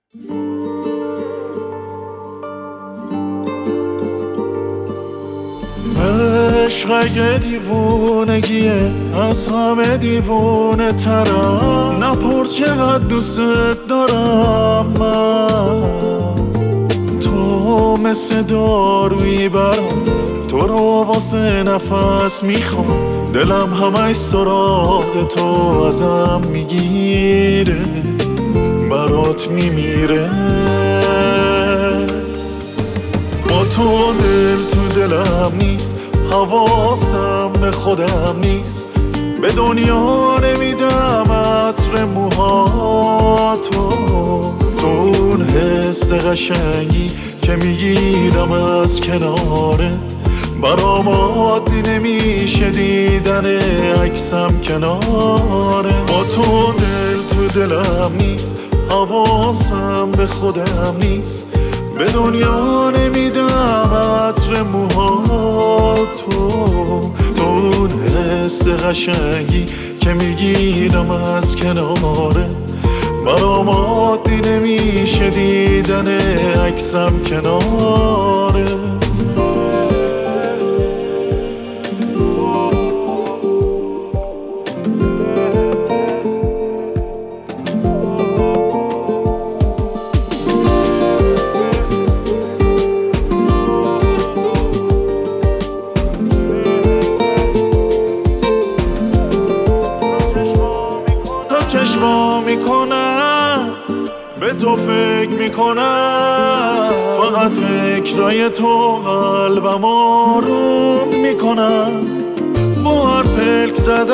عشق اگه دیوونگیه از همه دیوونه ترم، نپرس چقدر دوست دارم من. تو مثل دارویی برام، تو رو واسه نفس میخوام، دلم همش سراغ تو ازم میگیره، برات میمیره. با تو دل تو دلم نیست، حواسم به خودم نیست، به دنیا نمیدم عطر موهاتو. تو اون حس قشنگی که میگیرم از کنارت، برام عادی نمیشه دیدن عکسم کناره. با تو دل تو دلم نیست، حواسم به خودم نیست، به دنیا نمیدم عطر موهاتو. تو اون حس قشنگی که میگیرم از کناره، برام عادی نمیشه دیدن عکسم کناره. چشما میکنم به تو فکر میکنم، فقط فکرای تو قلبم آروم میکنم. با هر پلک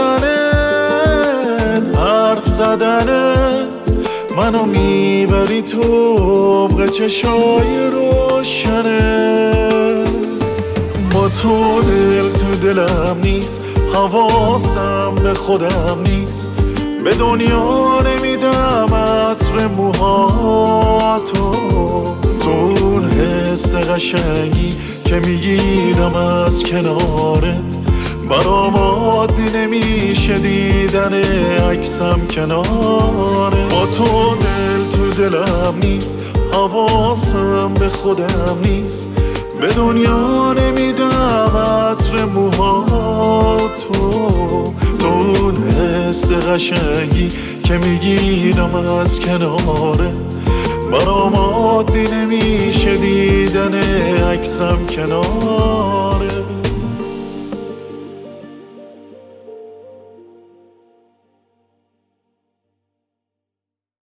زدنت، حرف زدنت، منو میبری تو عمق چشای روشنت. با تو دل تو دلم نیست، حواسم به خودم نیست، به دنیا نمیدم عطر موهاتو. تو اون حس قشنگی که میگیرم از کنارت، برام عادی نمیشه دیدن عکسم کناره. با تو دل تو دلم نیست، حواسم به خودم نیست، به دنیا نمیدم عطر موهاتو. تو اون حس قشنگی که میگیرم از کناره، برام عادی نمیشه دیدن عکسم کناره.